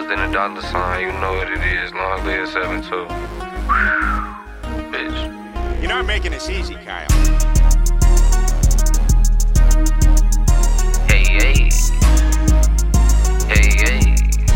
than a dollar sign. You know what it is. Long live 7-2. Bitch. You're not making this easy, Kyle. Hey, hey. Hey, hey.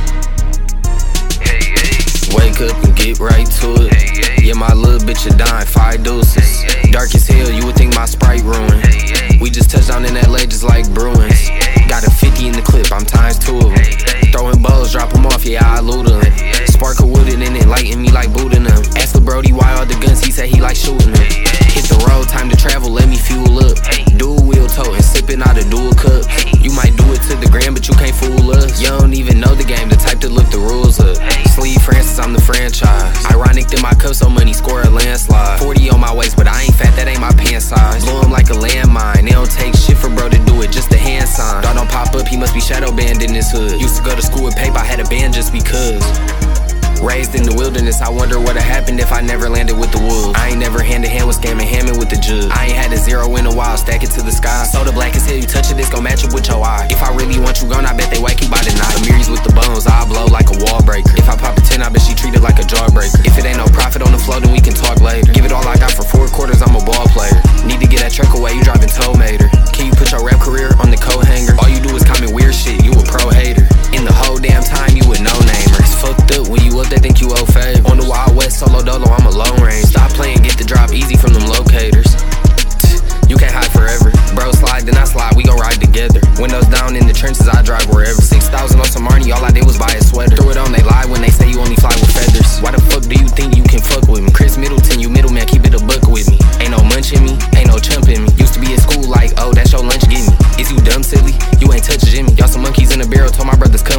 Hey, hey. Wake up and get right to it. Hey, hey. Yeah, my little bitch a dime, 5 deuces. Hey, hey. Dark as hell, you would think my Sprite ruined. Hey, hey. We just touched down in LA just like Bruins. Hey, hey. Got a 50 in the clip, I'm times 2 of them. Hey, hey. Throwing balls, drop them off, yeah, I loot them. Hey, hey. Sparkle with it and it lighten me like booting them. Asked Lil Brody why all the guns, he said he like shooting them. Hey, hey. Hit the road, time to travel, let me fuel up. Hey. Dual wheel toting, sipping out of dual cups. Hey. You might do it to the gram, but you can't fool us. You don't even know the game, the type to look the rules up. Hey. Sleeve Francis, I'm the franchise. Ironic that my cup so money score a landslide. 40 on my waist, but I ain't fat, that ain't my pants size. Blow him like a landmine, they don't take shit for bro to do it, just a hand sign. Dog don't pop up, he must be shadow banned in this hood. Used to go to school with paper, I had a band just because. Raised in the wilderness, I wonder what'd happen if I never landed with the wolves. I ain't never hand to hand with scamming Hammond with the judge. I ain't had a zero in a while, stack it to the sky. Soda black as hell, you touch it, it's gon' match up with your eye. If I really want you gone, I bet they whack you by the night. Amiris with the bones, I'll blow like a wall breaker. If I pop a 10, I bet she treat it like a jawbreaker. If it ain't no profit on the flow, then we can talk later. Give it all I got for 4 quarters, I'm a ball player. Need to get that truck away, you driving Tomater. Can you put your rap career on the coat hanger? All you do is comment weird shit, you a pro hater. In the whole damn time, you a no-namer. It's fucked up when you up, they think you owe favors. On the Wild West, solo dolo, I'm a lone range. Stop playing, get the drop easy from them locators. You can't hide forever. Bro slide, then I slide, we gon' ride together. Windows down in the trenches, I drive wherever. 6,000 on some Arnie, all I did was buy a sweater. Threw it on, they lie when they say you only fly with feathers. Why the fuck do you think you can fuck with me? Chris Middleton, you middleman, keep it a buck with me. Ain't no munch in me, ain't no chump in me. Used to be at school like, oh, that's your lunch, get me. Is you dumb, silly? You ain't touch Jimmy. Y'all some monkeys in a barrel, told my brothers cut